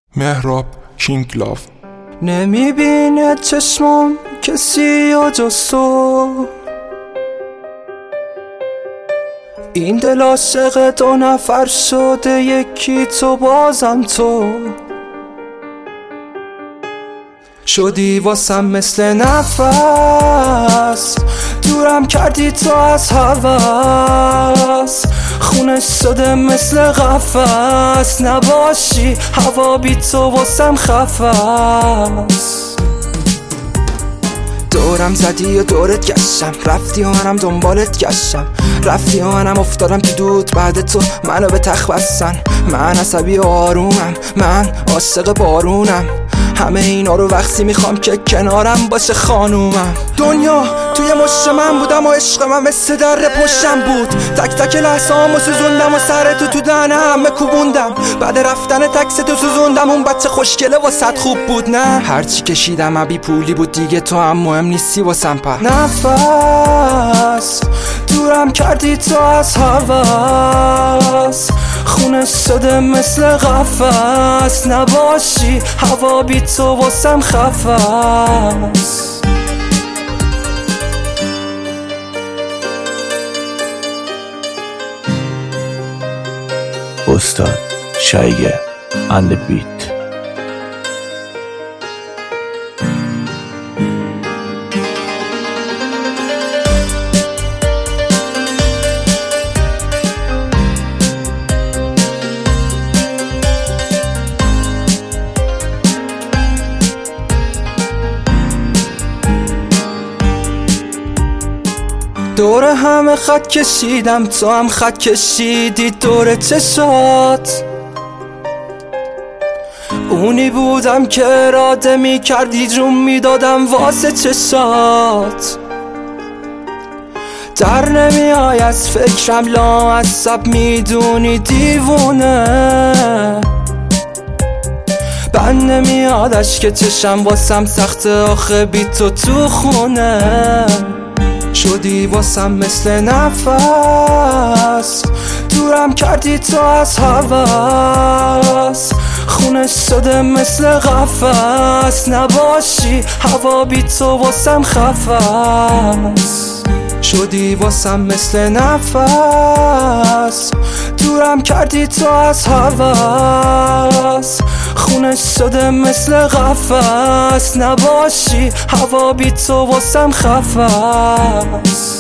مهراب کینگلاف. نمیبینه چشمم کسی جز تو، این دل عاشق دو نفر شده، یکی تو بازم تو شدی واسم مثل نفس، دورم کردی تو از هوس، خونش شده مثل قفس، نباشی هوا بی تو واسم خفس. دورم زدی و دورت گشتم، رفتی و منم دنبالت گشتم، رفتی و منم افتادم تو دود، بعد تو منو به تخت بستن. من عصبی و آرومم، من عاشق بارونم، همه اینا رو وقتی میخوام که کنارم باشه خانومم. دنیا توی مشت من بودم و عشق من مثل در پشتم بود، تک تک لحظه‌امو سوزوندم و سرتو تو دهن همه کوبوندم، بعد رفتن تکستو سوزوندم. اون بچه خوشگله واسط خوب بود نه؟ هرچی کشیدم ابی پولی بود دیگه، تو هم مهم نیستی واسم. په نفس دورم کردی تو از هوس، خونش شده مثل قفس، نباشی هوا بی تو واسم خفس. استاد شایگه and the beat. دور همه خط کشیدم، تو هم خط کشیدی دور چشات، اونی بودم که اراده می کردی جون می دادم واسه چشات. در نمیای از فکرم لاعصب، میدونی دیوونه، بند نمیاد اشک چشم واسم سخته آخه بی تو خونه، شدی واسم مثل نفس، دورم کردی تو از هوس، خونش شده مثل قفس، نباشی هوا بی تو واسم خفس. شدی واسم مثل نفس، دورم کردی تو از هوس، خونش شده مثل قفس، نباشی هوا بی تو واسم خفس.